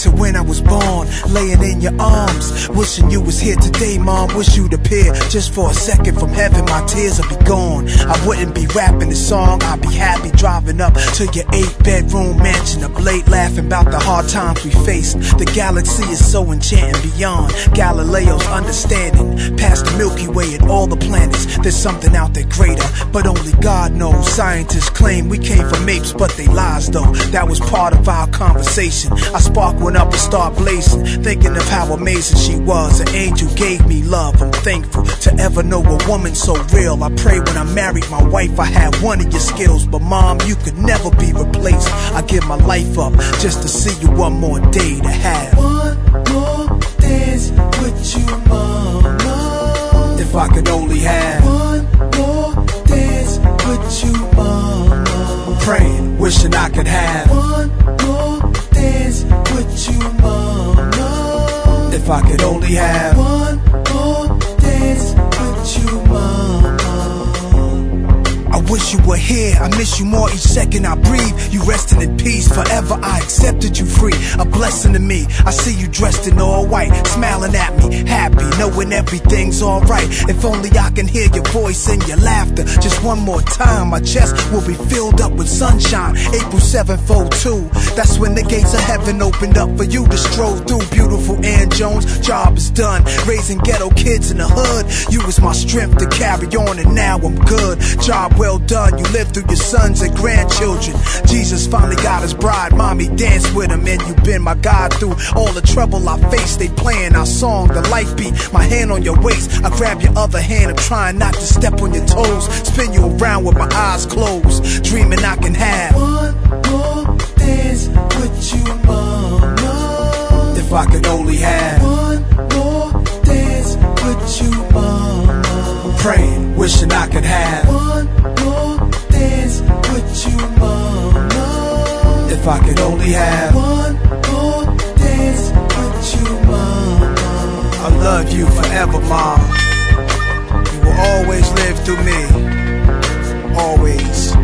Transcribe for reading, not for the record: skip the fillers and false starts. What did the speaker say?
to when I was born, laying in your arms, wishing you was here today, Mom. Wish you'd appear just for a second from heaven. My tears would be gone. I wouldn't be rapping this song. I'd be happy driving up to your 8-bedroom mansion, up late laughing about the hard times we faced. The galaxy is so enchanting beyond Galileo's understanding. Past the Milky Way and all the planets, there's something out there greater, but only God knows. Scientists claim we came from apes, but they lies though. That was part of our conversation. I spark one up and start blazing, thinking of how amazing she was. An angel gave me love. I'm thankful to ever know a woman so real. I pray when I married my wife I had one of your skills, but Mom, you could never be replaced. I give my life up just to see you one more day, to have one more dance with you, Mama. If I could only have one more dance with you, Mama. Praying, wishing I could have one more dance with you, Mama. If I could only have one more dance with you, Mama. I wish you were here, I miss you more each second I breathe. You resting in peace, forever I accepted you free. A blessing to me, I see you dressed in all white, smiling at me, happy, knowing everything's alright. If only I can hear your voice and your laughter just one more time, my chest will be filled up with sunshine. April 7th, 02, that's when the gates of heaven opened up for you to stroll through. Beautiful Ann Jones, job is done, raising ghetto kids in the hood. You was my strength to carry on, and now I'm good. Job well done, you lived through your sons and grandchildren. Jesus finally got his bride, mommy danced with him, and you been my God through all the trouble I faced. They playing our song, the light beat, my hand on your waist. I grab your other hand, I'm trying not to step on your toes. Spin you around with my eyes closed, dreaming I can have one more dance with you, Mama. If I could only have one more dance with you, Mama. Praying, wishing I could have one more dance with you, Mama. If I could only have one more dance with you, Mama. I love you forever, Mom. You will always live through me. Always.